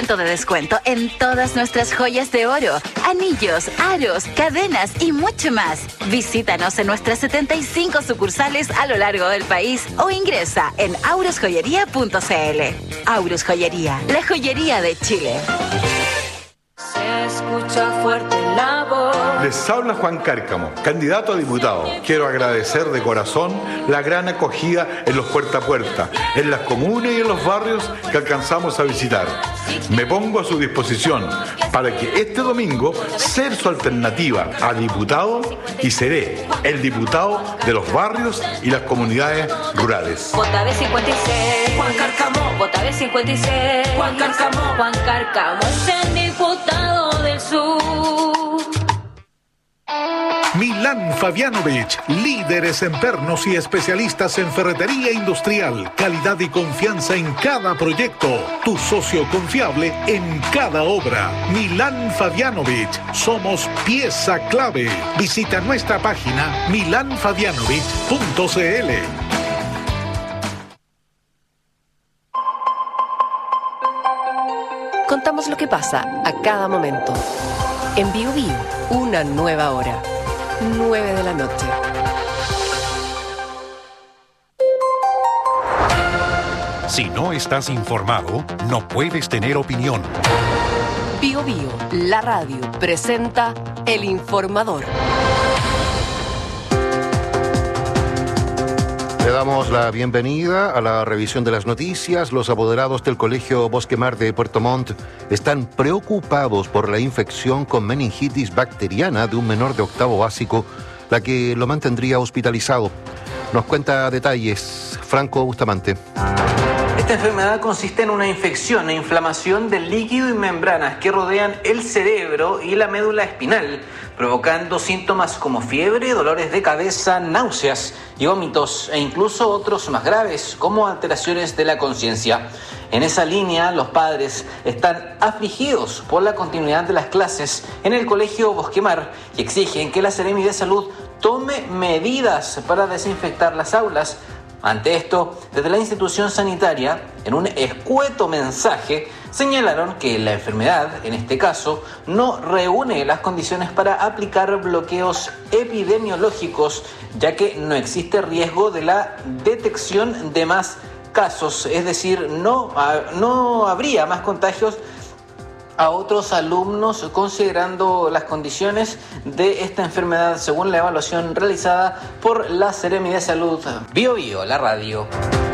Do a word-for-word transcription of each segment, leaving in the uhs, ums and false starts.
ciento de descuento en todas nuestras joyas de oro, anillos, aros, cadenas y mucho más. Visítanos en nuestras setenta y cinco sucursales a lo largo del país o ingresa en auros joyería punto c l. Aurus Joyería, la joyería de Chile. Se escucha fuerte la voz. Les habla Juan Cárcamo, candidato a diputado. Quiero agradecer de corazón la gran acogida en los puerta a puerta, en las comunas y en los barrios que alcanzamos a visitar. Me pongo a su disposición para que este domingo ser su alternativa a diputado y seré el diputado de los barrios y las comunidades rurales. Vota B cincuenta y seis, Juan Cárcamo. Vota B cincuenta y seis, Juan Cárcamo. Juan Cárcamo es el diputado del sur. Milán Fabianovich, líderes en pernos y especialistas en ferretería industrial, calidad y confianza en cada proyecto, tu socio confiable en cada obra. Milán Fabianovich, somos pieza clave. Visita nuestra página milán fabianovich punto c l. Contamos lo que pasa a cada momento. En Bio Bio, una nueva hora. nueve de la noche. Si no estás informado, no puedes tener opinión. Bio Bio, la radio, presenta El Informador. Le damos la bienvenida a la revisión de las noticias. Los apoderados del Colegio Bosquemar de Puerto Montt están preocupados por la infección con meningitis bacteriana de un menor de octavo básico, la que lo mantendría hospitalizado. Nos cuenta detalles Franco Bustamante. Esta enfermedad consiste en una infección e inflamación del líquido y membranas que rodean el cerebro y la médula espinal, provocando síntomas como fiebre, dolores de cabeza, náuseas y vómitos, e incluso otros más graves, como alteraciones de la conciencia. En esa línea, los padres están afligidos por la continuidad de las clases en el Colegio Bosquemar y exigen que la Seremi de Salud tome medidas para desinfectar las aulas. Ante esto, desde la institución sanitaria, en un escueto mensaje, señalaron que la enfermedad, en este caso, no reúne las condiciones para aplicar bloqueos epidemiológicos, ya que no existe riesgo de la detección de más casos, es decir, no, no habría más contagios a otros alumnos considerando las condiciones de esta enfermedad según la evaluación realizada por la Seremi de Salud. Bio Bio, la radio.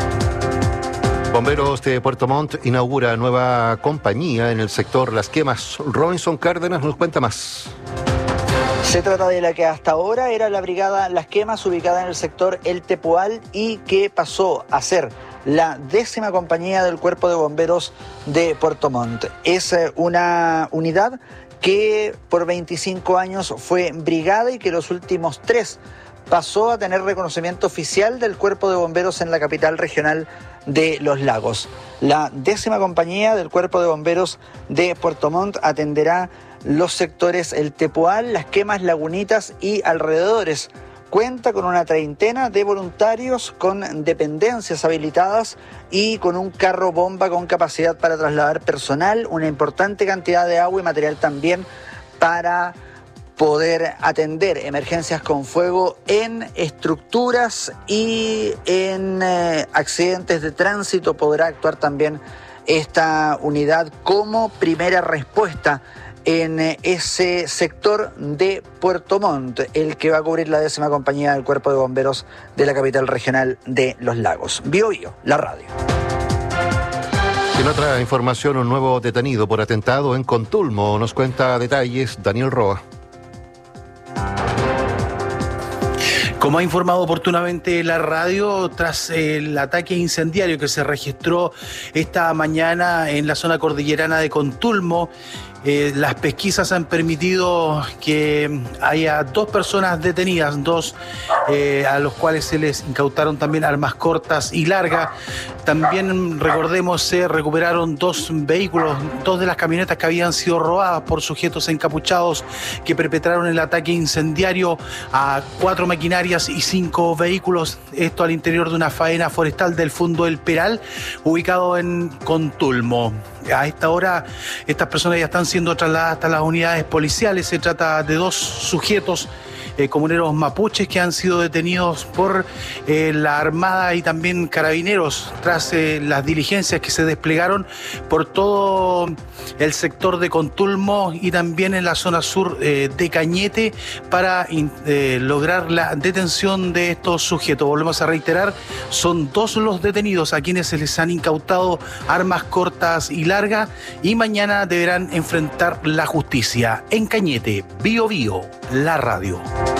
Bomberos de Puerto Montt inaugura nueva compañía en el sector Las Quemas. Robinson Cárdenas nos cuenta más. Se trata de la que hasta ahora era la brigada Las Quemas, ubicada en el sector El Tepual, y que pasó a ser la décima compañía del Cuerpo de Bomberos de Puerto Montt. Es una unidad que por veinticinco años fue brigada y que los últimos tres pasó a tener reconocimiento oficial del Cuerpo de Bomberos en la capital regional de Los Lagos. La décima compañía del Cuerpo de Bomberos de Puerto Montt atenderá los sectores El Tepual, Las Quemas, Lagunitas y alrededores. Cuenta con una treintena de voluntarios con dependencias habilitadas y con un carro bomba con capacidad para trasladar personal, una importante cantidad de agua y material también para poder atender emergencias con fuego en estructuras y en eh, accidentes de tránsito. Podrá actuar también esta unidad como primera respuesta en ese sector de Puerto Montt, el que va a cubrir la décima compañía del Cuerpo de Bomberos de la capital regional de Los Lagos. Bio Bio, la radio. En otra información, un nuevo detenido por atentado en Contulmo. Nos cuenta detalles Daniel Roa. Como ha informado oportunamente la radio, tras el ataque incendiario que se registró esta mañana en la zona cordillerana de Contulmo, Eh, las pesquisas han permitido que haya dos personas detenidas, dos eh, a los cuales se les incautaron también armas cortas y largas. También, recordemos, se recuperaron dos vehículos, dos de las camionetas que habían sido robadas por sujetos encapuchados que perpetraron el ataque incendiario a cuatro maquinarias y cinco vehículos. Esto al interior de una faena forestal del Fundo El Peral, ubicado en Contulmo. A esta hora estas personas ya están siendo trasladadas hasta las unidades policiales. Se trata de dos sujetos Eh, comuneros mapuches que han sido detenidos por eh, la Armada y también carabineros tras eh, las diligencias que se desplegaron por todo el sector de Contulmo y también en la zona sur eh, de Cañete para eh, lograr la detención de estos sujetos. Volvemos a reiterar, son dos los detenidos a quienes se les han incautado armas cortas y largas y mañana deberán enfrentar la justicia. En Cañete, Bío Bío, la radio.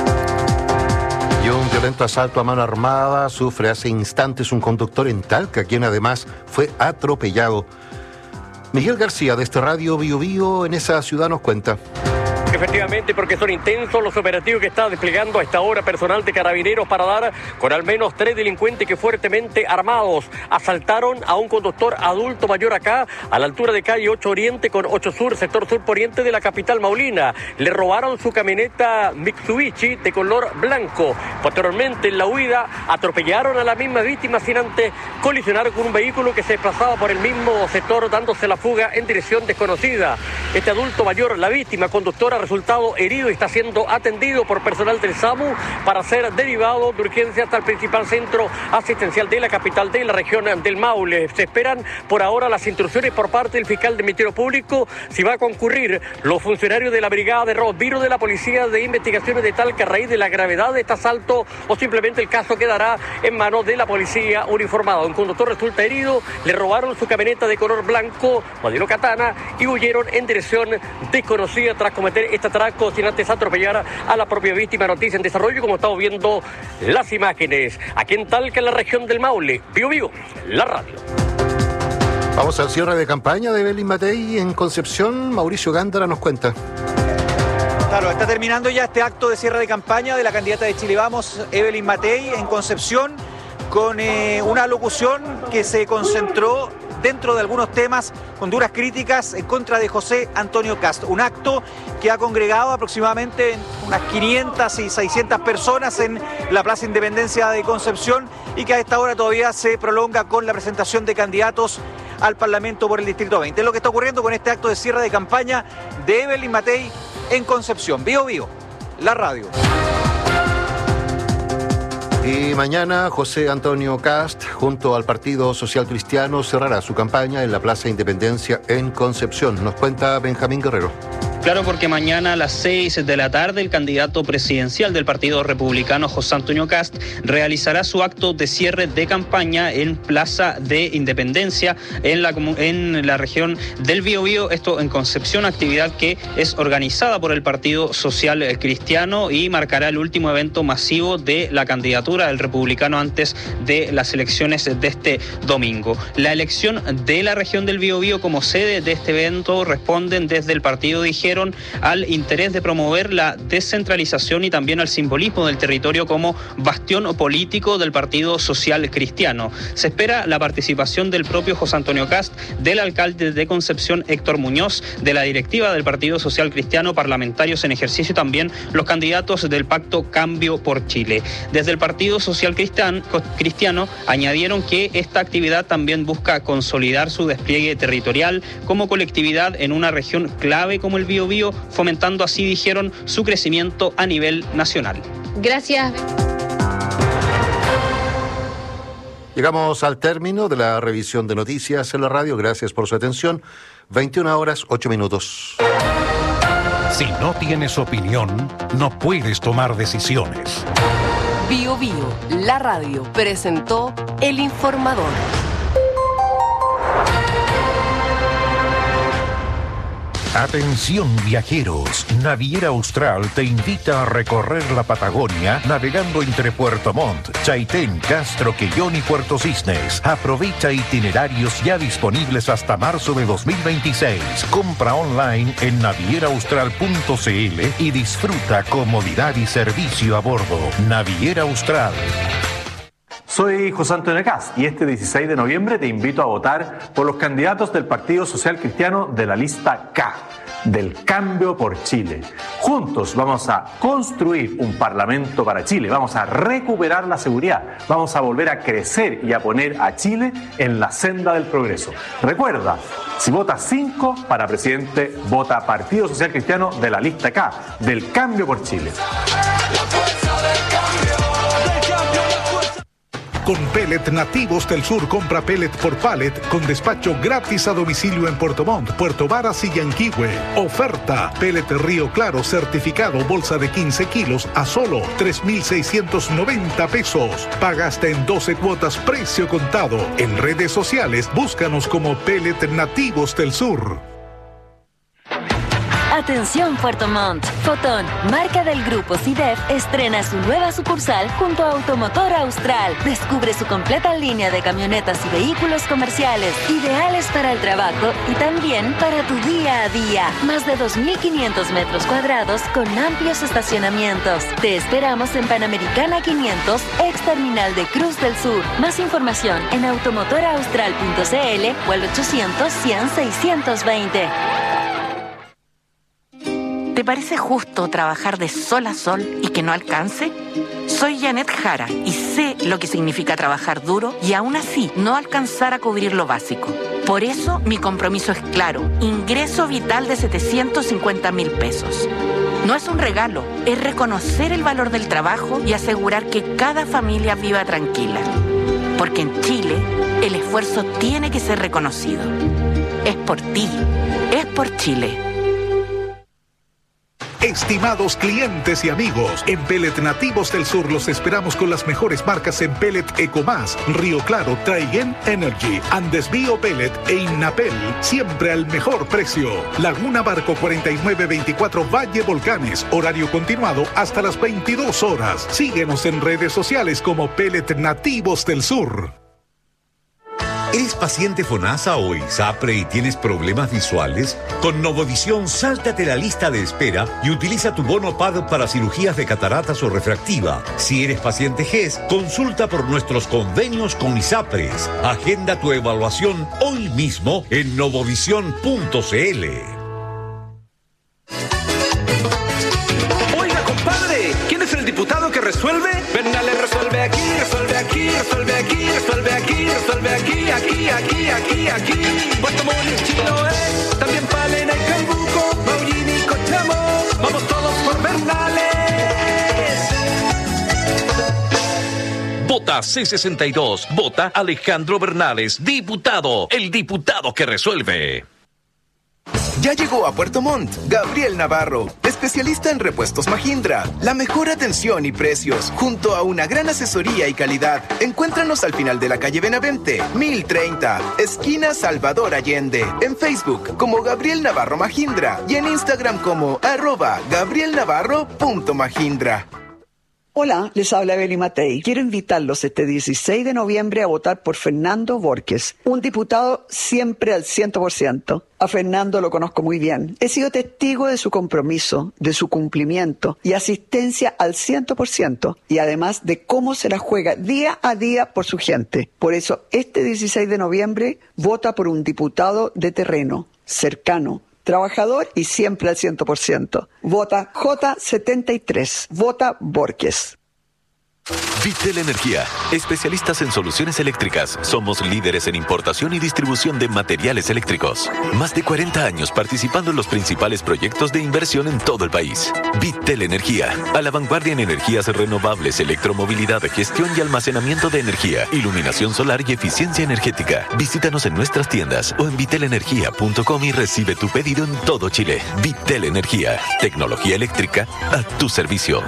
Y un violento asalto a mano armada sufre hace instantes un conductor en Talca, quien además fue atropellado. Miguel García, de este Radio Bío Bío, en esa ciudad, nos cuenta. Efectivamente, porque son intensos los operativos que está desplegando a esta hora personal de carabineros para dar con al menos tres delincuentes que fuertemente armados asaltaron a un conductor adulto mayor acá, a la altura de calle ocho Oriente con ocho Sur, sector sur poniente de la capital maulina. Le robaron su camioneta Mitsubishi de color blanco. Posteriormente, en la huida, atropellaron a la misma víctima sin antes colisionar con un vehículo que se desplazaba por el mismo sector, dándose la fuga en dirección desconocida. Este adulto mayor, la víctima conductora, resultado herido y está siendo atendido por personal del SAMU para ser derivado de urgencia hasta el principal centro asistencial de la capital de la región del Maule. Se esperan por ahora las instrucciones por parte del fiscal del Ministerio Público si va a concurrir los funcionarios de la Brigada de Robos Virus de la Policía de Investigaciones de Talca a raíz de la gravedad de este asalto o simplemente el caso quedará en manos de la policía uniformada. Un conductor resulta herido, le robaron su camioneta de color blanco, modelo Katana, y huyeron en dirección desconocida tras cometer este atraco sin antes atropellar a la propia víctima. Noticia en desarrollo, como estamos viendo las imágenes. Aquí en Talca, en la región del Maule. Bío Bío, la radio. Vamos al cierre de campaña de Evelyn Matei en Concepción. Mauricio Gándara nos cuenta. Claro, está terminando ya este acto de cierre de campaña de la candidata de Chile Vamos, Evelyn Matei, en Concepción, con eh, una locución que se concentró dentro de algunos temas con duras críticas en contra de José Antonio Kast. Un acto que ha congregado aproximadamente unas quinientas y seiscientas personas en la Plaza Independencia de Concepción y que a esta hora todavía se prolonga con la presentación de candidatos al Parlamento por el Distrito veinte. Es lo que está ocurriendo con este acto de cierre de campaña de Evelyn Matei en Concepción. Bío Bío, la radio. Y mañana José Antonio Kast, junto al Partido Social Cristiano, cerrará su campaña en la Plaza Independencia en Concepción. Nos cuenta Benjamín Guerrero. Claro, porque mañana a las seis de la tarde el candidato presidencial del Partido Republicano, José Antonio Kast, realizará su acto de cierre de campaña en Plaza de Independencia, en la, en la región del Biobío, esto en Concepción, actividad que es organizada por el Partido Social Cristiano y marcará el último evento masivo de la candidatura del republicano antes de las elecciones de este domingo. La elección de la región del Biobío como sede de este evento responden desde el partido, dijeron, al interés de promover la descentralización y también al simbolismo del territorio como bastión político del Partido Social Cristiano. Se espera la participación del propio José Antonio Kast, del alcalde de Concepción, Héctor Muñoz, de la directiva del Partido Social Cristiano, parlamentarios en ejercicio y también los candidatos del Pacto Cambio por Chile. Desde el Partido Social Cristiano añadieron que esta actividad también busca consolidar su despliegue territorial como colectividad en una región clave como el Biobío, Bio, fomentando así, dijeron, su crecimiento a nivel nacional. Gracias. Llegamos al término de la revisión de noticias en la radio. Gracias por su atención. veintiuna horas, ocho minutos. Si no tienes opinión, no puedes tomar decisiones. Bío Bío, la radio, presentó El Informador. Atención viajeros, Naviera Austral te invita a recorrer la Patagonia navegando entre Puerto Montt, Chaitén, Castro, Quellón y Puerto Cisnes. Aprovecha itinerarios ya disponibles hasta marzo de dos mil veintiséis. Compra online en naviera austral punto c l y disfruta comodidad y servicio a bordo. Naviera Austral. Soy José Antonio Kast y este dieciséis de noviembre te invito a votar por los candidatos del Partido Social Cristiano de la lista K, del Cambio por Chile. Juntos vamos a construir un Parlamento para Chile, vamos a recuperar la seguridad, vamos a volver a crecer y a poner a Chile en la senda del progreso. Recuerda, si votas cinco para presidente, vota Partido Social Cristiano de la lista K, del Cambio por Chile. Con Pellet Nativos del Sur, compra pellet por pallet con despacho gratis a domicilio en Puerto Montt, Puerto Varas y Yanquihue. Oferta: pellet Río Claro certificado, bolsa de quince kilos a solo tres mil seiscientos noventa pesos. Paga hasta en doce cuotas, precio contado. En redes sociales, búscanos como Pellet Nativos del Sur. Atención Puerto Montt. Fotón, marca del grupo CIDEF, estrena su nueva sucursal junto a Automotor Austral. Descubre su completa línea de camionetas y vehículos comerciales, ideales para el trabajo y también para tu día a día. Más de dos mil quinientos metros cuadrados con amplios estacionamientos. Te esperamos en Panamericana quinientos, ex terminal de Cruz del Sur. Más información en automotor austral punto c l o al ochocientos, cien, seiscientos veinte. ¿Te parece justo trabajar de sol a sol y que no alcance? Soy Janet Jara y sé lo que significa trabajar duro y aún así no alcanzar a cubrir lo básico. Por eso mi compromiso es claro: ingreso vital de setecientos cincuenta mil pesos. No es un regalo, es reconocer el valor del trabajo y asegurar que cada familia viva tranquila. Porque en Chile el esfuerzo tiene que ser reconocido. Es por ti, es por Chile. Estimados clientes y amigos, en Pellet Nativos del Sur los esperamos con las mejores marcas en pellet Ecomás, Río Claro, Traigen Energy, Andes Bio Pellet e Innapel, siempre al mejor precio. Laguna Barco cuarenta y nueve veinticuatro Valle Volcanes, horario continuado hasta las veintidós horas. Síguenos en redes sociales como Pellet Nativos del Sur. ¿Eres paciente FONASA o ISAPRE y tienes problemas visuales? Con Novovisión, sáltate la lista de espera y utiliza tu bono P A D para cirugías de cataratas o refractiva. Si eres paciente G E S, consulta por nuestros convenios con ISAPRES. Agenda tu evaluación hoy mismo en novovisión punto c l. Oiga, compadre, ¿quién es el diputado que resuelve? Bernales resuelve aquí, resuelve aquí, resuelve aquí, resuelve aquí, resuelve aquí, aquí, aquí, aquí, aquí. Puerto Montt y Chiloé, también Palena y Calbuco, Maullín y Cochamo, vamos todos por Bernales. Vota C sesenta y dos, vota Alejandro Bernales, diputado, el diputado que resuelve. Ya llegó a Puerto Montt Gabriel Navarro, especialista en repuestos Mahindra. La mejor atención y precios, junto a una gran asesoría y calidad. Encuéntranos al final de la calle Benavente, mil treinta, esquina Salvador Allende. En Facebook como Gabriel Navarro Mahindra y en Instagram como arroba gabrielnavarro.mahindra. Hola, les habla Evelyn Matei. Quiero invitarlos este dieciséis de noviembre a votar por Fernando Borges, un diputado siempre al cien por ciento. A Fernando lo conozco muy bien. He sido testigo de su compromiso, de su cumplimiento y asistencia al cien por ciento, y además de cómo se la juega día a día por su gente. Por eso, este dieciséis de noviembre, vota por un diputado de terreno, cercano, trabajador y siempre al cien por ciento. Vota J setenta y tres. Vota Borges. Vitel Energía, especialistas en soluciones eléctricas. Somos líderes en importación y distribución de materiales eléctricos. Más de cuarenta años participando en los principales proyectos de inversión en todo el país. Vitel Energía, a la vanguardia en energías renovables, electromovilidad, gestión y almacenamiento de energía, iluminación solar y eficiencia energética. Visítanos en nuestras tiendas o en vitel energía punto com y recibe tu pedido en todo Chile. Vitel Energía, tecnología eléctrica a tu servicio.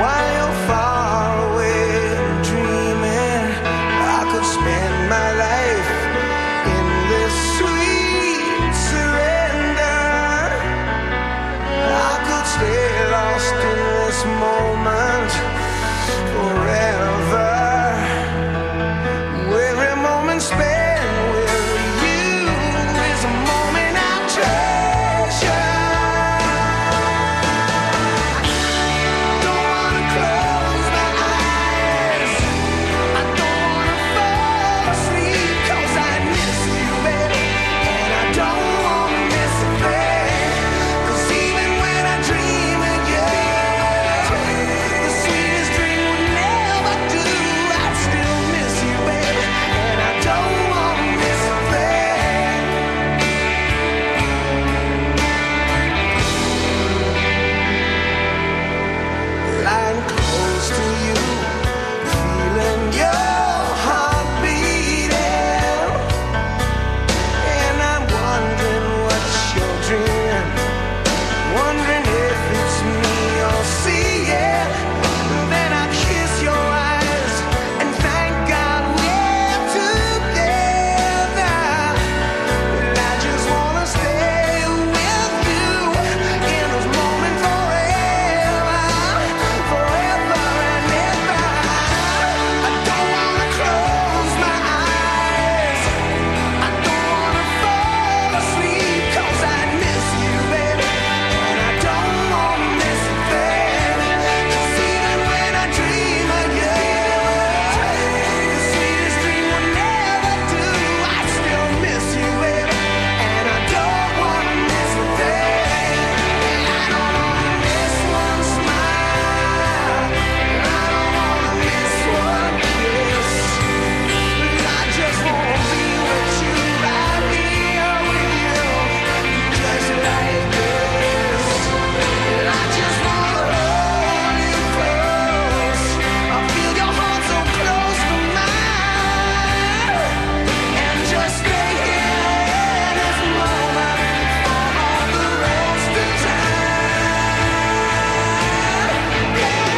while far away dreaming, I could spend my life in this sweet surrender. I could stay lost in this moment forever. Every moment spent with you is a moment I treasure. Don't wanna close my eyes, I don't wanna fall asleep, 'cause I miss you, baby, and I don't wanna miss a thing. 'Cause even when I dream of you, the sweetest dream would never do. I still miss you, baby, and I don't wanna miss a thing. Lying close to you, feeling your heart beating, and I'm wondering what's your dream, wondering if it's me you're seeing. Then I kiss your eyes and thank God we're together. And I just wanna stay with you in this moment forever, forever and ever. I don't wanna close my eyes, I don't wanna fall asleep, 'cause I miss you, baby, and I don't wanna miss a thing. 'Cause even when I dream of you, the sweetest dream will never do. I still miss you, baby, and I don't wanna miss a thing. I don't wanna miss one smile, I don't wanna miss one kiss. I just wanna be with you, right here with you, just like this. I just wanna hold you close, I feel your heart so close to mine, and just stay here in this moment for all the rest of time. Don't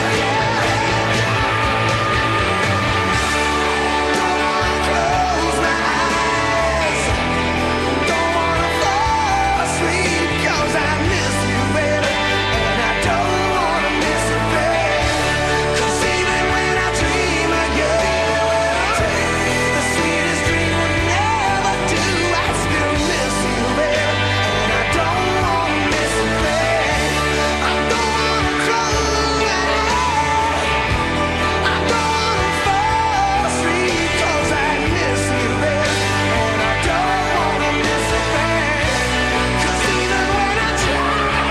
wanna close my eyes, don't wanna fall asleep, 'cause I miss you, baby, and I don't wanna miss a thing. 'Cause even when I dream of you, the sweetest dream would never do. I still miss you, baby, and I don't wanna miss a thing. I don't wanna close my eyes, I don't wanna fall asleep, 'cause I miss you, baby, and I don't wanna miss a thing. 'Cause even when I try,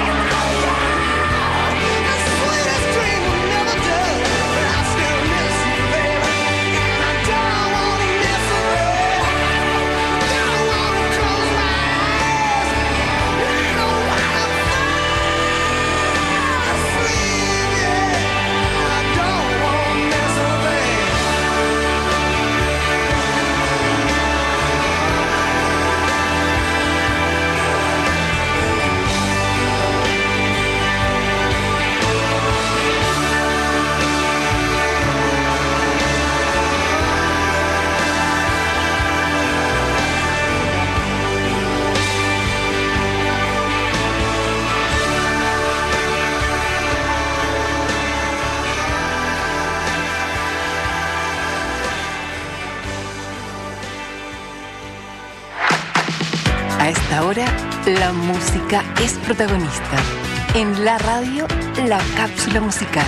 the sweetest dream will never do. But I still miss you, baby, and I don't wanna miss a thing. Don't wanna close my eyes, don't wanna fall asleep, yeah. I don't wanna miss a thing. A esta hora, la música es protagonista. En la radio, la cápsula musical.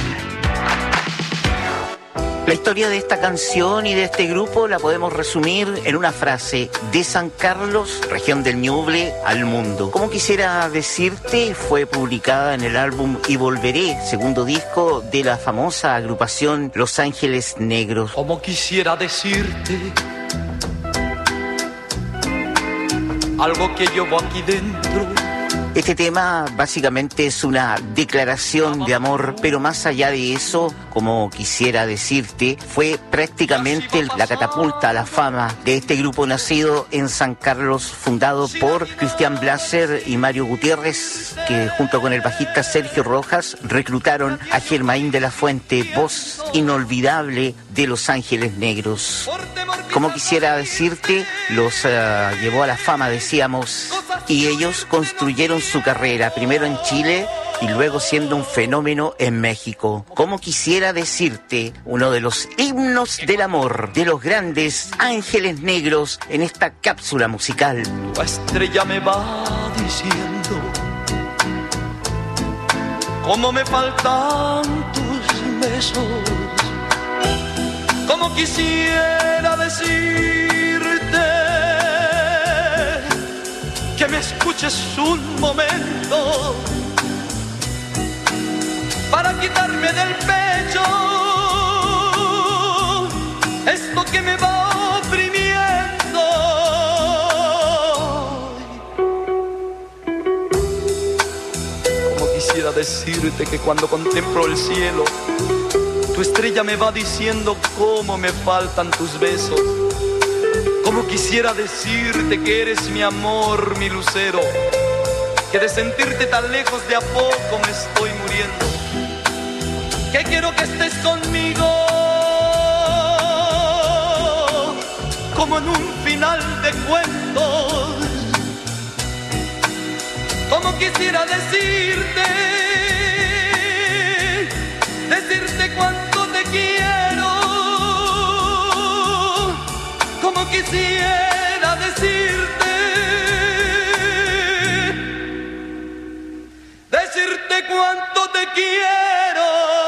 La historia de esta canción y de este grupo la podemos resumir en una frase: de San Carlos, región del Ñuble, al mundo. Como quisiera decirte, fue publicada en el álbum Y Volveré, segundo disco de la famosa agrupación Los Ángeles Negros. Como quisiera decirte algo que llevo aquí dentro, Este tema básicamente es una declaración de amor, pero más allá de eso, como quisiera decirte, fue prácticamente la catapulta a la fama de este grupo nacido en San Carlos, fundado por Cristian Blaser y Mario Gutiérrez, que junto con el bajista Sergio Rojas reclutaron a Germain de la Fuente, voz inolvidable de Los Ángeles Negros. Como quisiera decirte, los uh, llevó a la fama, decíamos, y ellos construyeron su carrera, primero en Chile y luego siendo un fenómeno en México. Como quisiera decirte, uno de los himnos del amor de los grandes Ángeles Negros en esta cápsula musical. La estrella me va diciendo cómo me faltan tus besos, cómo quisiera decirte que me escuches un momento para quitarme del pecho esto que me va oprimiendo. Como quisiera decirte que cuando contemplo el cielo, tu estrella me va diciendo cómo me faltan tus besos. Como quisiera decirte que eres mi amor, mi lucero, que de sentirte tan lejos de a poco me estoy muriendo, que quiero que estés conmigo como en un final de cuentos. Como quisiera decirte, decirte cuánto te quiero. Como quisiera decirte, decirte cuánto te quiero.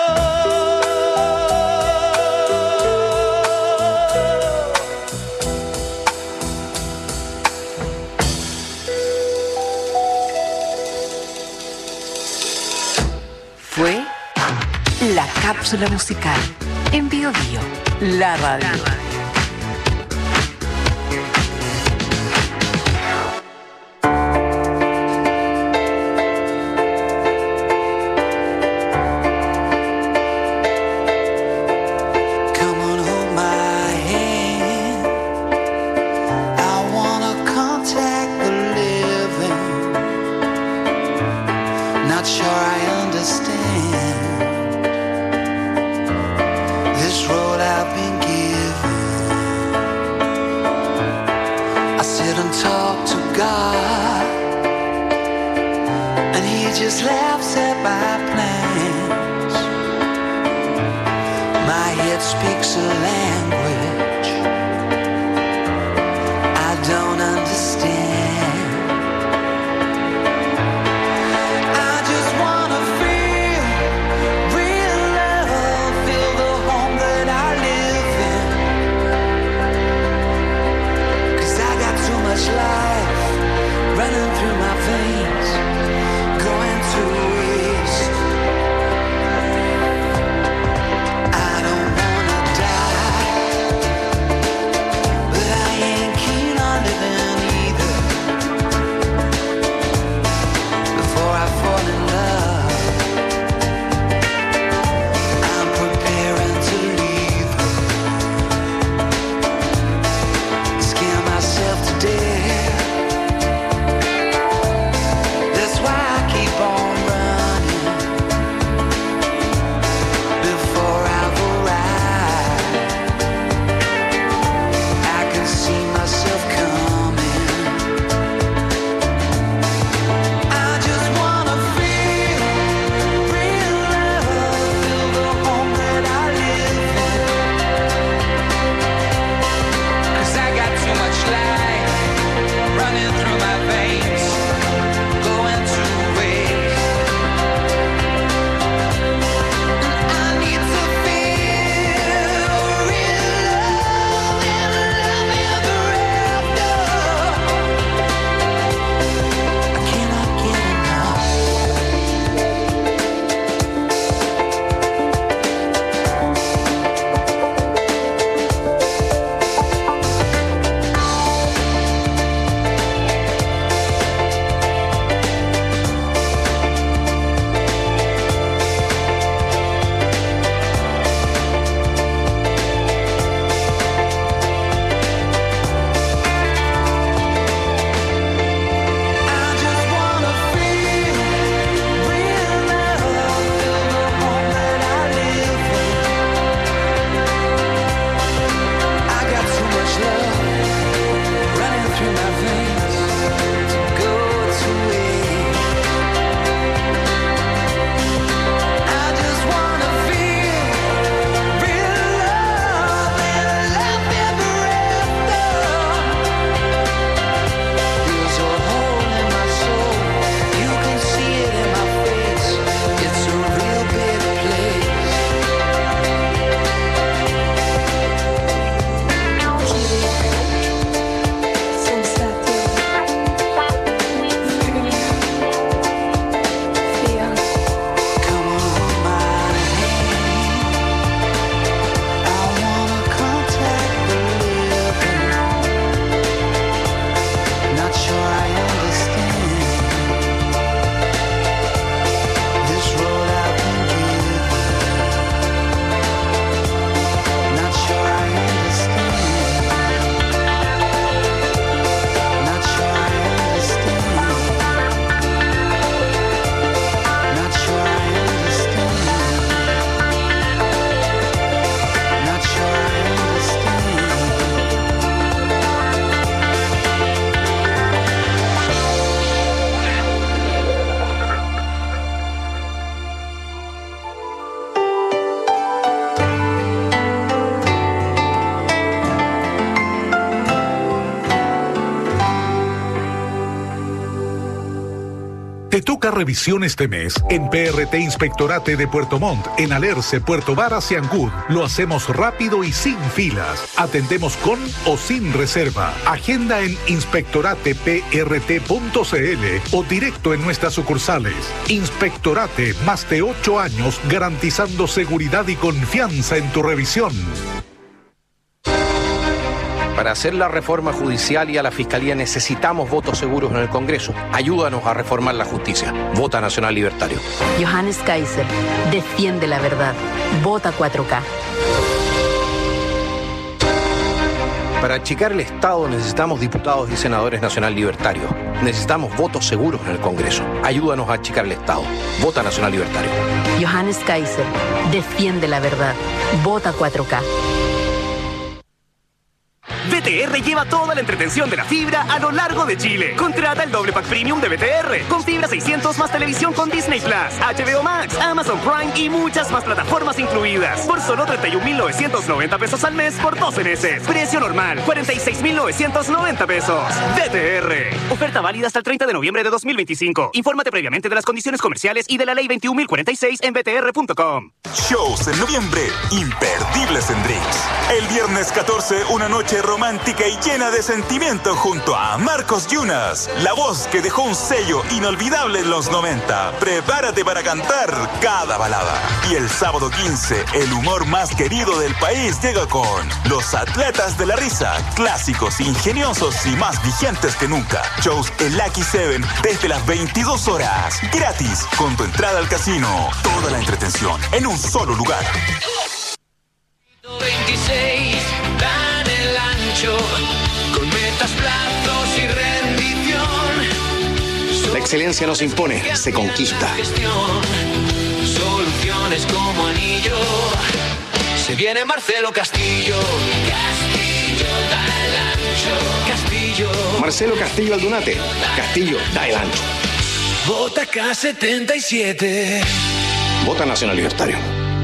Fue la cápsula musical en Bio Bio, la radio. I don't wanna die. revisión este mes? En P R T Inspectorate de Puerto Montt, en Alerce, Puerto Varas y Ancud, lo hacemos rápido y sin filas. Atendemos con o sin reserva. Agenda en inspectorate p r t punto c l o directo en nuestras sucursales. Inspectorate, más de ocho años garantizando seguridad y confianza en tu revisión. Para hacer la reforma judicial y a la Fiscalía necesitamos votos seguros en el Congreso. Ayúdanos a reformar la justicia. Vota Nacional Libertario. Johannes Kaiser, defiende la verdad. Vota cuatro K. Para achicar el Estado necesitamos diputados y senadores Nacional Libertarios. Necesitamos votos seguros en el Congreso. Ayúdanos a achicar el Estado. Vota Nacional Libertario. Johannes Kaiser, defiende la verdad. Vota cuatro K. B T R lleva toda la entretención de la fibra a lo largo de Chile. Contrata el doble pack premium de B T R con fibra seiscientos más televisión con Disney Plus, H B O Max, Amazon Prime y muchas más plataformas incluidas. Por solo treinta y un mil novecientos noventa pesos al mes por doce meses. Precio normal, cuarenta y seis mil novecientos noventa pesos. B T R. Oferta válida hasta el treinta de noviembre de dos mil veinticinco. Infórmate previamente de las condiciones comerciales y de la ley veintiún mil cuarenta y seis en b t r punto com. Shows en noviembre, imperdibles en Drinks. El viernes catorce, una noche romántica y llena de sentimiento junto a Marcos Yunas, la voz que dejó un sello inolvidable en los noventa. Prepárate para cantar cada balada. Y el sábado quince, el humor más querido del país llega con Los Atletas de la Risa, clásicos, ingeniosos y más vigentes que nunca. Shows en Lucky Seven desde las veintidós horas, gratis, con tu entrada al casino. Toda la entretención en un solo lugar. veintiséis dan el ancho con metas, plazos y rendición. La excelencia no se impone, se conquista. Soluciones como anillo. Se viene Marcelo Castillo. Castillo da el ancho. Castillo. Marcelo Castillo Aldunate. Castillo da el ancho. Vota K setenta y siete. Vota Nacional Libertario.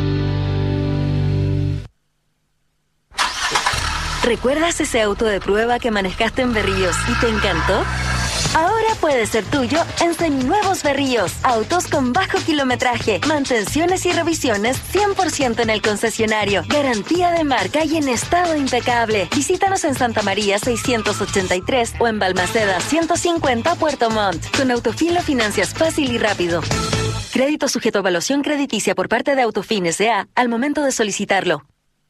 ¿Recuerdas ese auto de prueba que manejaste en Berríos y te encantó? Ahora puede ser tuyo en seminuevos Berríos. Autos con bajo kilometraje, mantenciones y revisiones cien por ciento en el concesionario. Garantía de marca y en estado impecable. Visítanos en Santa María seiscientos ochenta y tres o en Balmaceda ciento cincuenta Puerto Montt. Con Autofin financias fácil y rápido. Crédito sujeto a evaluación crediticia por parte de Autofin S A al momento de solicitarlo.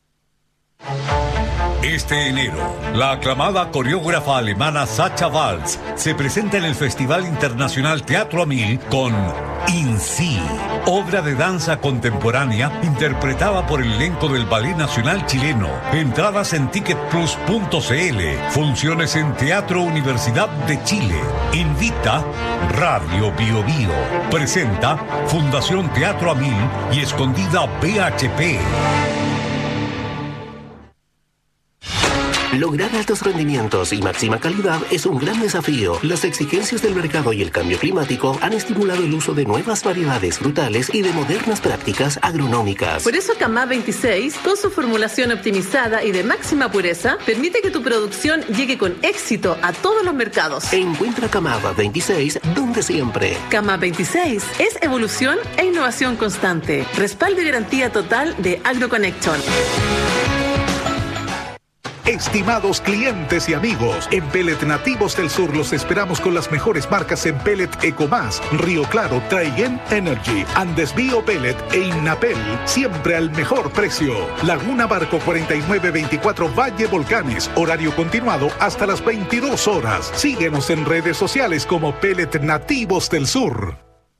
Este enero, la aclamada coreógrafa alemana Sacha Waltz se presenta en el Festival Internacional Teatro a Mil con In Si, obra de danza contemporánea interpretada por el elenco del Ballet Nacional Chileno. Entradas en ticket plus punto c l. Funciones en Teatro Universidad de Chile. Invita Radio Bio Bio. Presenta Fundación Teatro a Mil y Escondida B H P. Lograr altos rendimientos y máxima calidad es un gran desafío. Las exigencias del mercado y el cambio climático han estimulado el uso de nuevas variedades frutales y de modernas prácticas agronómicas. Por eso Camá veintiséis, con su formulación optimizada y de máxima pureza, permite que tu producción llegue con éxito a todos los mercados. Encuentra Camá veintiséis donde siempre. Camá veintiséis es evolución e innovación constante. Respaldo y garantía total de AgroConnection. Estimados clientes y amigos, en Pellet Nativos del Sur los esperamos con las mejores marcas en Pellet Ecomás, Río Claro, Traiguén Energy, Andes Bio Pellet e Innapel, siempre al mejor precio. Laguna Barco cuarenta y nueve veinticuatro Valle Volcanes, horario continuado hasta las veintidós horas. Síguenos en redes sociales como Pellet Nativos del Sur.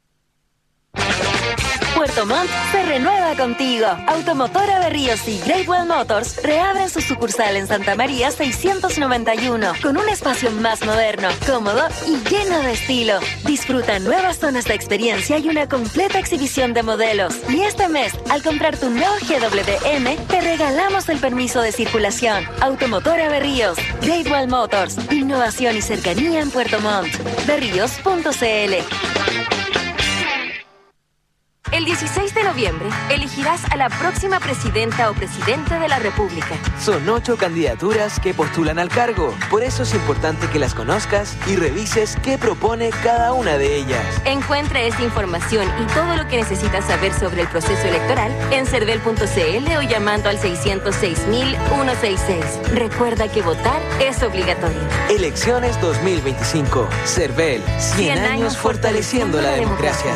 Puerto Montt se renueva contigo. Automotora Berríos y Great Wall Motors reabren su sucursal en Santa María seiscientos noventa y uno con un espacio más moderno, cómodo y lleno de estilo. Disfruta nuevas zonas de experiencia y una completa exhibición de modelos. Y este mes, al comprar tu nuevo G W M, te regalamos el permiso de circulación. Automotora Berríos, Great Wall Motors, innovación y cercanía en Puerto Montt. berríos punto c l. El dieciséis de noviembre elegirás a la próxima presidenta o presidente de la República. Son ocho candidaturas que postulan al cargo. Por eso es importante que las conozcas y revises qué propone cada una de ellas. Encuentra esta información y todo lo que necesitas saber sobre el proceso electoral en cervel punto c l o llamando al seiscientos seis mil ciento sesenta y seis. Recuerda que votar es obligatorio. Elecciones dos mil veinticinco. Cervel. cien años fortaleciendo la democracia.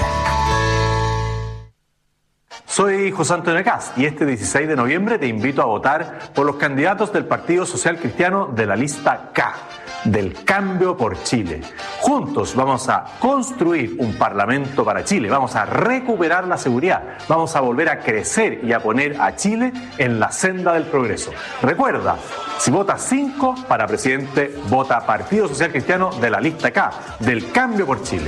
Soy José Antonio Caz y este dieciséis de noviembre te invito a votar por los candidatos del Partido Social Cristiano de la lista K, del Cambio por Chile. Juntos vamos a construir un Parlamento para Chile, vamos a recuperar la seguridad, vamos a volver a crecer y a poner a Chile en la senda del progreso. Recuerda, si votas cinco para presidente, vota Partido Social Cristiano de la lista K, del Cambio por Chile.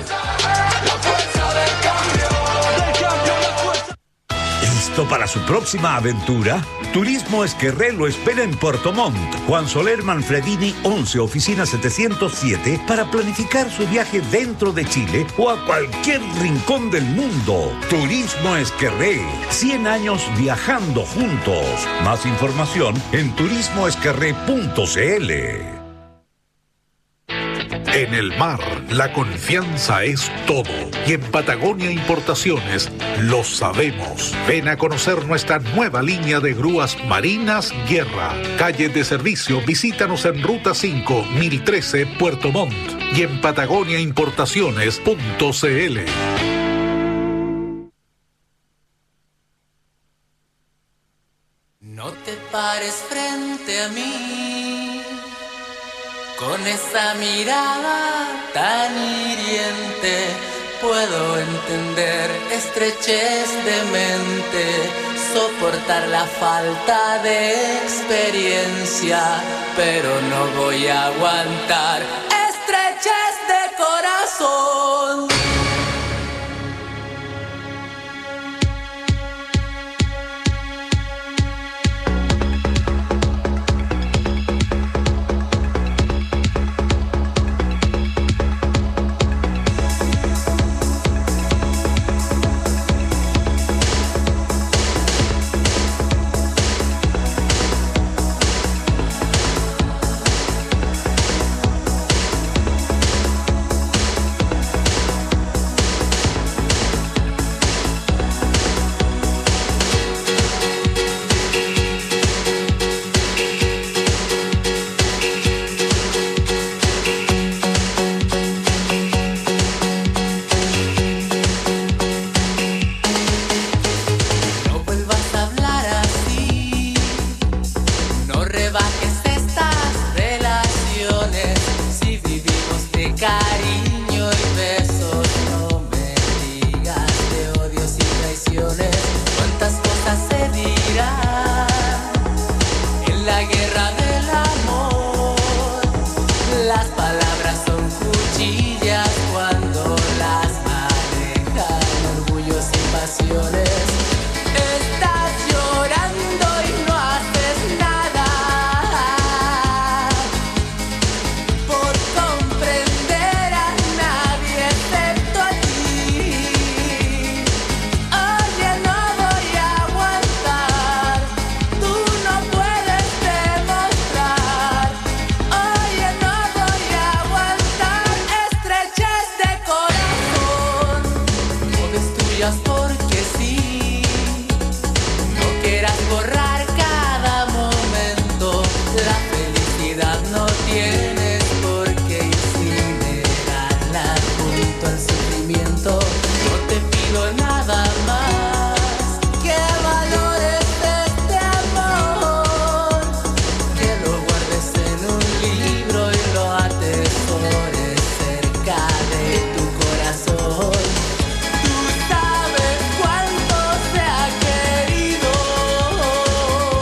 ¿Listo para su próxima aventura? Turismo Esquerré lo espera en Puerto Montt. Juan Soler Manfredini once, oficina setecientos siete, para planificar su viaje dentro de Chile o a cualquier rincón del mundo. Turismo Esquerré, cien años viajando juntos. Más información en turismo esquerré punto c l. En el mar, la confianza es todo. Y en Patagonia Importaciones lo sabemos. Ven a conocer nuestra nueva línea de grúas Marinas Guerra. Calle de servicio, visítanos en Ruta cinco, mil trece, Puerto Montt. Y en patagonia importaciones punto c l. No te pares frente a mí con esa mirada tan hiriente. Puedo entender estrechez de mente, soportar la falta de experiencia, pero no voy a aguantar estrechez de corazón. Tú sabes cuánto se ha querido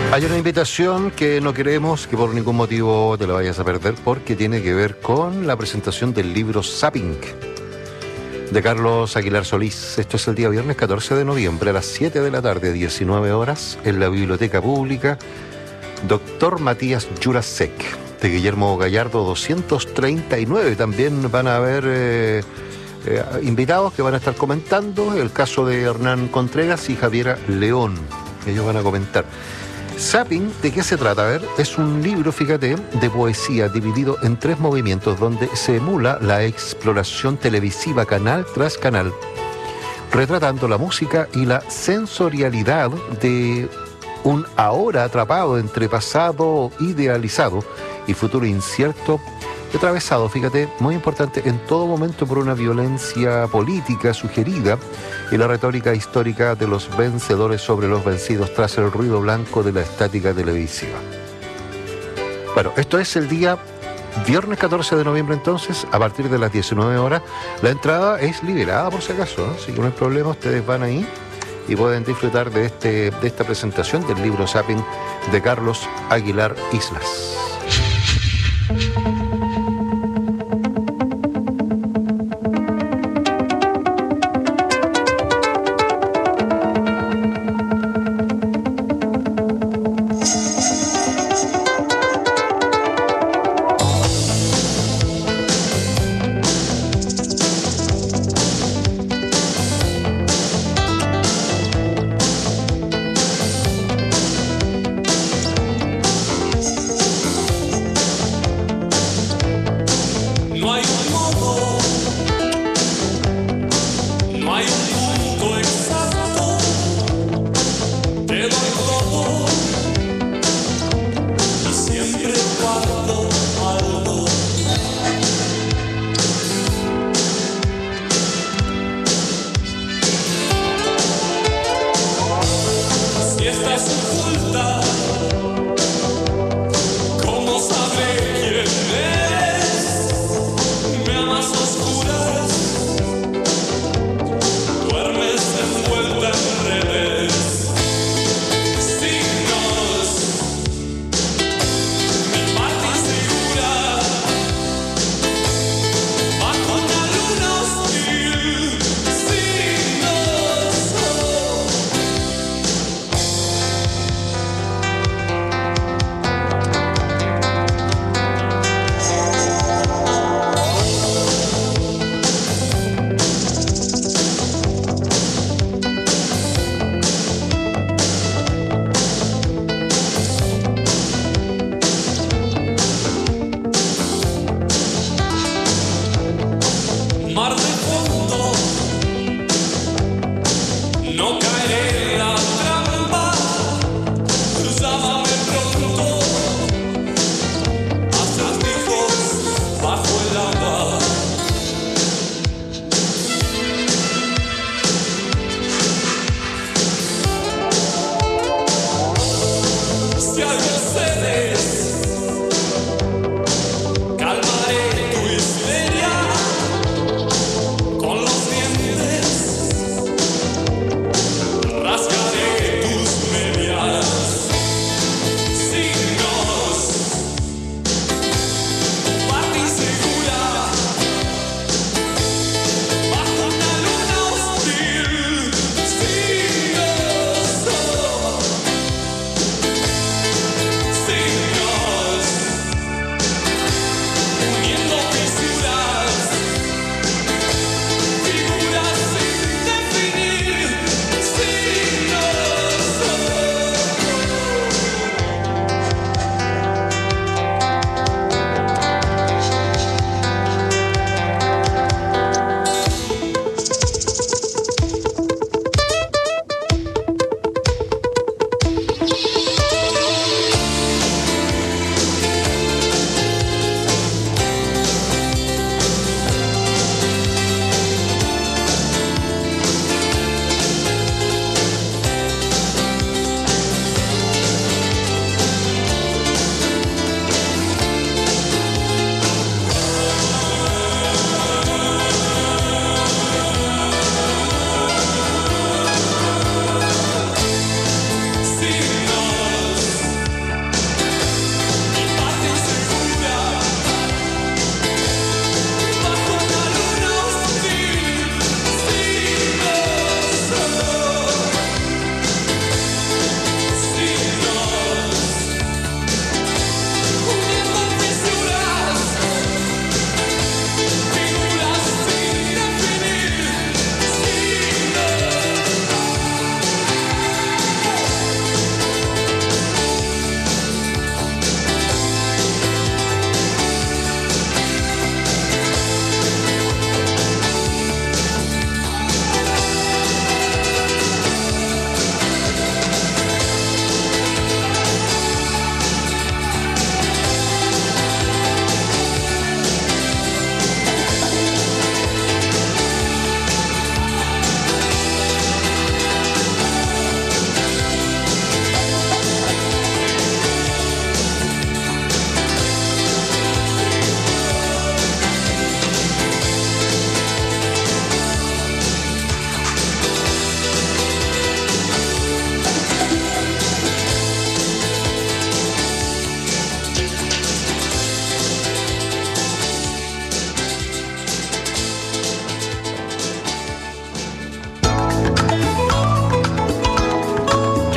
Hay una invitación que no queremos que por ningún motivo te la vayas a perder, porque tiene que ver con la presentación del libro Zapping de Carlos Aguilar Solís. Esto es el día viernes catorce de noviembre a las siete de la tarde, diecinueve horas, en la Biblioteca Pública Doctor Matías Jurasek, de Guillermo Gallardo doscientos treinta y nueve. También van a haber eh, eh, invitados que van a estar comentando el caso de Hernán Contreras y Javiera León. Ellos van a comentar. Zapping, ¿de qué se trata? A ver, es un libro, fíjate, de poesía dividido en tres movimientos donde se emula la exploración televisiva canal tras canal, retratando la música y la sensorialidad de un ahora atrapado entre pasado idealizado y futuro incierto, atravesado, fíjate, muy importante, en todo momento por una violencia política sugerida y la retórica histórica de los vencedores sobre los vencidos tras el ruido blanco de la estática televisiva. Bueno, esto es el día viernes catorce de noviembre, entonces, a partir de las diecinueve horas. La entrada es liberada, por si acaso, ¿eh? Así que no hay problema, ustedes van ahí y pueden disfrutar de, este, de esta presentación del libro Zapping de Carlos Aguilar Islas. Con los dientes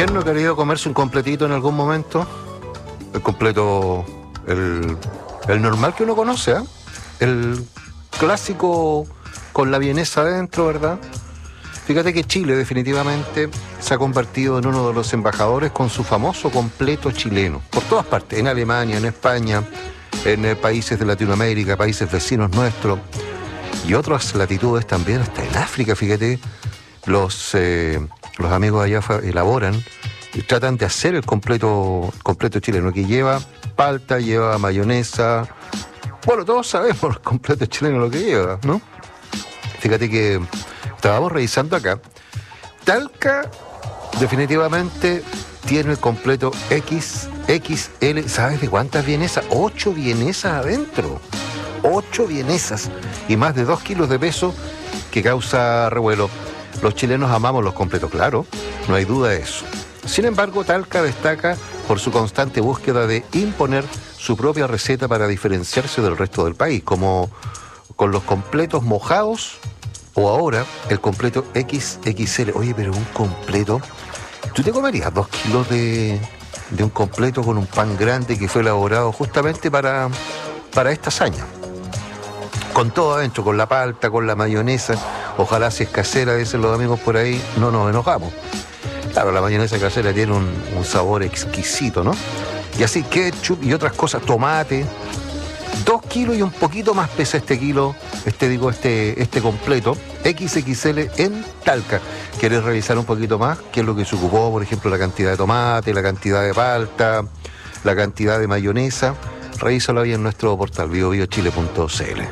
¿Quién no ha querido comerse un completito en algún momento? El completo, el, el normal que uno conoce, ¿eh? El clásico con la vienesa adentro, ¿verdad? Fíjate que Chile definitivamente se ha convertido en uno de los embajadores con su famoso completo chileno. Por todas partes, en Alemania, en España, en eh, países de Latinoamérica, países vecinos nuestros y otras latitudes también, hasta en África, fíjate, los, eh, los amigos allá elaboran y tratan de hacer el completo, completo chileno, que lleva palta, lleva mayonesa. Bueno, todos sabemos el completo chileno lo que lleva, ¿no? Fíjate que estábamos revisando acá. Talca definitivamente tiene el completo X X L. ¿Sabes de cuántas vienesas? Ocho vienesas adentro. Ocho vienesas y más de dos kilos de peso, que causa revuelo. Los chilenos amamos los completos, claro, no hay duda de eso. Sin embargo, Talca destaca por su constante búsqueda de imponer su propia receta para diferenciarse del resto del país, como con los completos mojados o ahora el completo X X L. Oye, pero un completo, ¿tú te comerías dos kilos de, de un completo con un pan grande que fue elaborado justamente para, para esta hazaña? Con todo adentro, con la palta, con la mayonesa, ojalá si es casera, dicen los amigos por ahí, no nos enojamos. Claro, la mayonesa casera tiene un, un sabor exquisito, ¿no? Y así ketchup y otras cosas, tomate. Dos kilos y un poquito más pesa este kilo, este digo, este, este completo, X X L en Talca. ¿Quieres revisar un poquito más qué es lo que se ocupó? Por ejemplo, la cantidad de tomate, la cantidad de palta, la cantidad de mayonesa. Revísalo ahí en nuestro portal bio bio chile punto c l.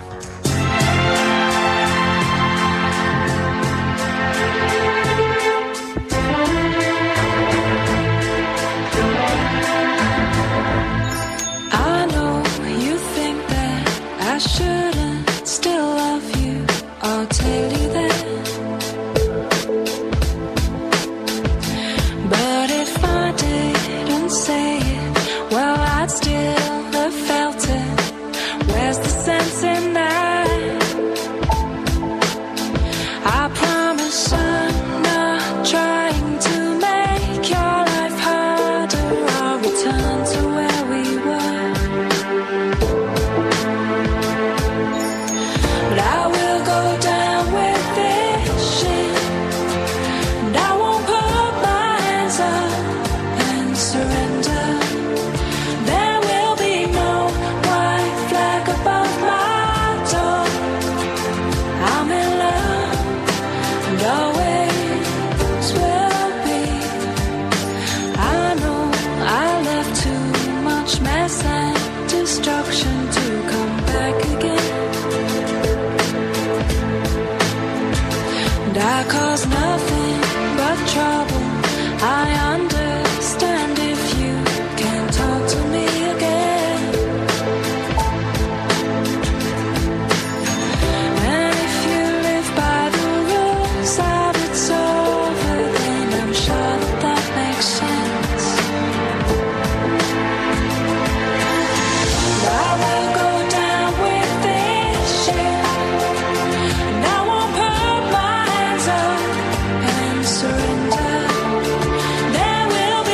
There will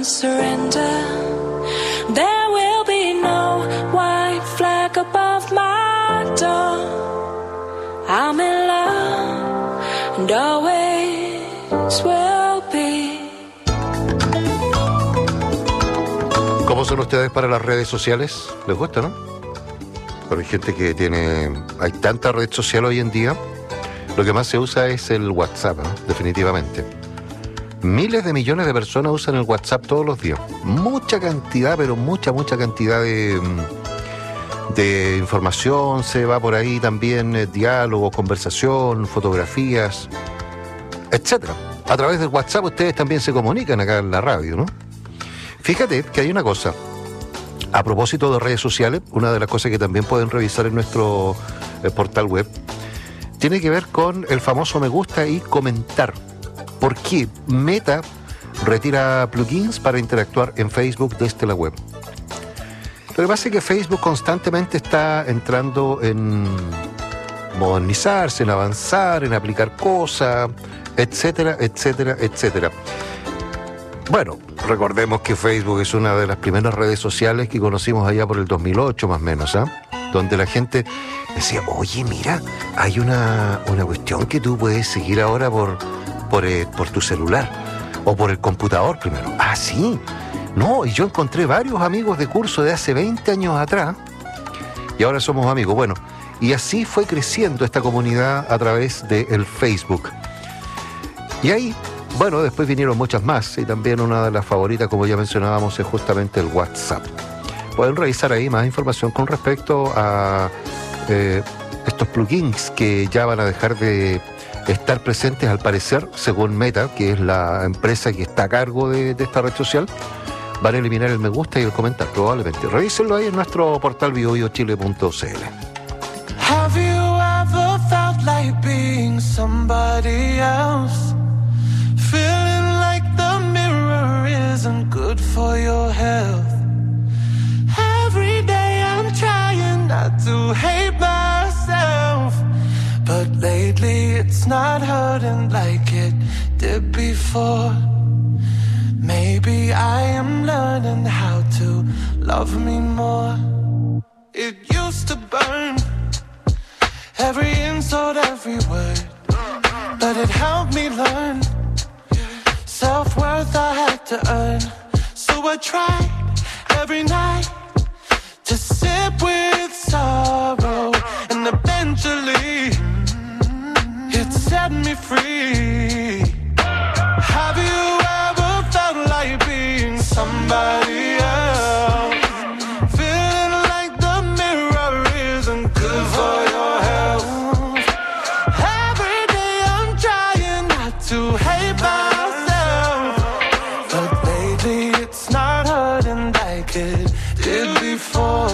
surrender. There will be no white flag above my door. I'm in love and always will be. ¿Cómo son ustedes para las redes sociales? ¿Les gusta, no? Pero hay gente que tiene... Hay tanta red social hoy en día. Lo que más se usa es el WhatsApp, ¿no? Definitivamente. Miles de millones de personas usan el WhatsApp todos los días. Mucha cantidad, pero mucha, mucha cantidad de, de información. Se va por ahí también, eh, diálogo, conversación, fotografías, etcétera. A través del WhatsApp ustedes también se comunican acá en la radio, ¿no? Fíjate que hay una cosa. A propósito de redes sociales, una de las cosas que también pueden revisar en nuestro eh, portal web tiene que ver con el famoso me gusta y comentar. ¿Por qué Meta retira plugins para interactuar en Facebook desde la web? Lo que pasa es que Facebook constantemente está entrando en modernizarse, en avanzar, en aplicar cosas, etcétera, etcétera, etcétera. Bueno, recordemos que Facebook es una de las primeras redes sociales que conocimos allá por el dos mil ocho más o menos, ¿ah? ¿eh? Donde la gente decía, oye, mira, hay una, una cuestión que tú puedes seguir ahora por, por, eh, por tu celular o por el computador primero. Ah, sí. No, y yo encontré varios amigos de curso de hace veinte años atrás y ahora somos amigos. Bueno, y así fue creciendo esta comunidad a través del Facebook. Y ahí, bueno, después vinieron muchas más y también una de las favoritas, como ya mencionábamos, es justamente el WhatsApp. Pueden revisar ahí más información con respecto a eh, estos plugins que ya van a dejar de estar presentes, al parecer, según Meta, que es la empresa que está a cargo de, de esta red social. Van a eliminar el me gusta y el comentar, probablemente. Revísenlo ahí en nuestro portal bio bio chile punto c l. Have you ever felt like being somebody else? Feeling like the mirror isn't good for your health. Every day I'm trying not to hate myself, but lately it's not hurting like it did before. Maybe I am learning how to love me more. It used to burn, every insult, every word, but it helped me learn. Self-worth I had to earn, so I tried every night to sip with sorrow, and eventually it set me free. Have you ever felt like being somebody else? Feeling like the mirror isn't good for your health. Every day I'm trying not to hate myself, but lately it's not hurting like it did before.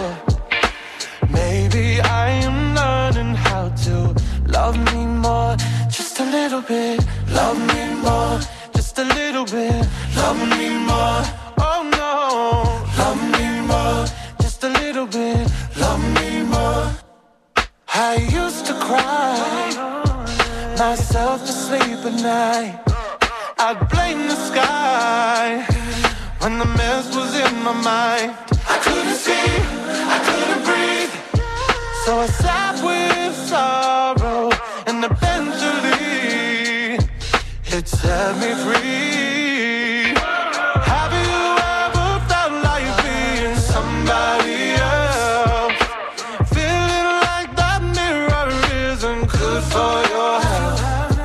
Maybe I am learning how to love me more, just a little bit. Love me more, just a little bit. Love me more, oh no. Love me more, just a little bit. Love me more. I used to cry myself to sleep at night. I'd blame the sky when the mess was in my mind. I couldn't see, I couldn't breathe, so I sat with sorrow, and eventually it set me free. Have you ever felt like being somebody else? Feeling like that mirror isn't good for your health.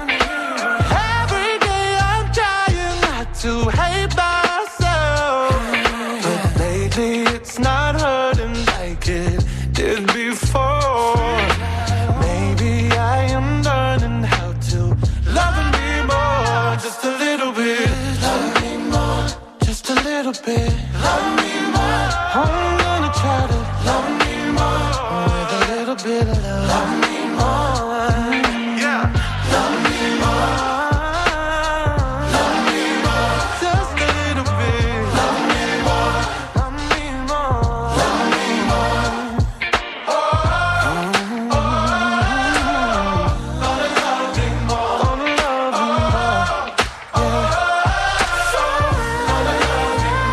Every day I'm trying not to hate myself, but lately it's not hurting like it did before. Maybe I am learning how to love me more, just a little bit. Love me more, just a little bit. Love me more. I'm gonna try to love me more with a little bit of love. Love me more, yeah. Love me more, love me more, just a little bit. Love me more, love me more, love me more. Oh, oh, oh, gonna love me more, gonna love me more. Yeah. Gonna love me more.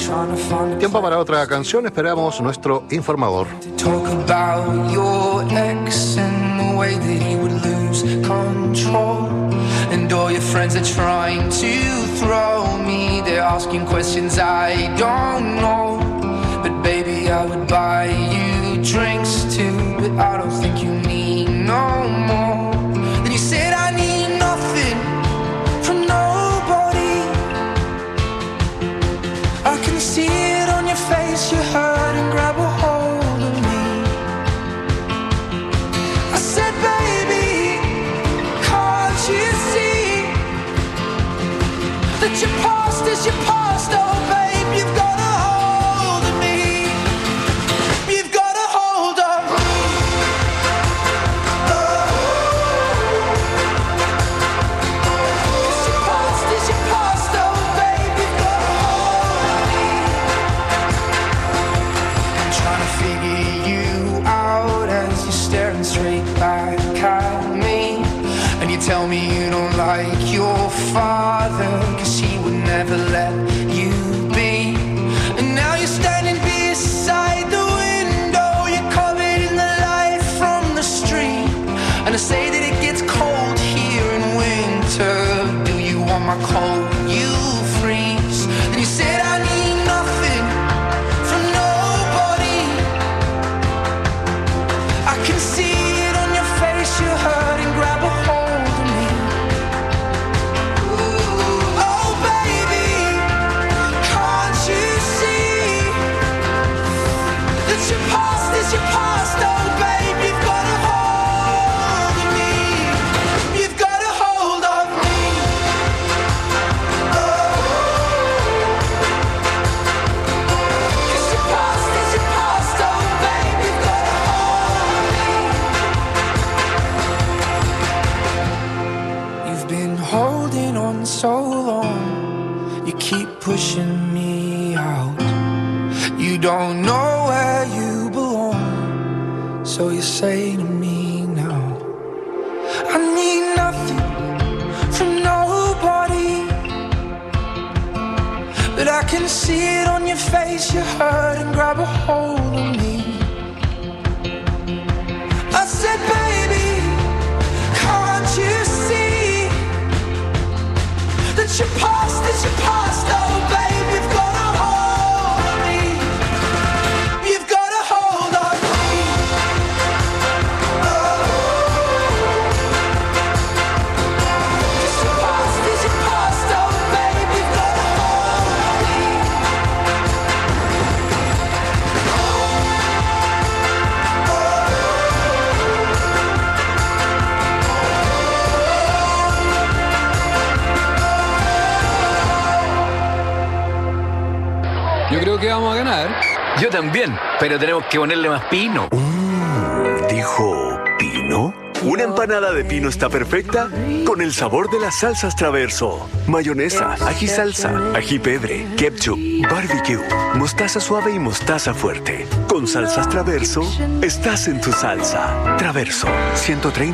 Tiempo para otra canción, esperamos nuestro informador. Talk about your ex and the way that he would lose control. And all your friends are trying to throw me. They're asking questions I don't know. But baby, I would buy you drinks too. But I don't think you need no more. Then you said I need nothing from nobody. I can see it on your face, you hurt and grab a hold of me. I said, baby, can't you see that your past is your past? Oh, babe, you've got a hold of me. You've got a hold of me. Oh. 'Cause your past is your past. Oh, babe, you've got a hold of me. I'm trying to figure you out as you're staring straight back at me. And you tell me you don't like your father, 'cause he would never let you be. And now you're standing beside the window, you're covered in the light from the street. And I say that it gets cold here in winter. Do you want my coat? You freeze. And you said I need nothing from nobody. I can see it on your face, you hurt and grab a hold of me. Oh baby, can't you see that your past is your past? Oh babe, you've got a hold of me. You've got a hold of me. Oh. 'Cause your past is your past. Oh babe, you've got a hold of me. You've been holding on so long, you keep pushing me out. You don't know where you belong, so you say to me now, I need nothing from nobody. But I can see it on your face, you hurt and grab a hold of me. I said, baby, can't you see that your past is your past? Oh, babe, you've got a hold of me. You've got a hold of me. Oh. 'Cause your past is your past. Oh, babe, you've got a hold of me. Yo creo que vamos a ganar. Yo también, pero tenemos que ponerle más pino. ¿Dijo pino? Una empanada de pino está perfecta con el sabor de las salsas Traverso. Mayonesa, ají salsa, ají pebre, ketchup, barbecue, mostaza suave y mostaza fuerte. Con salsas Traverso, estás en tu salsa. Traverso, ciento treinta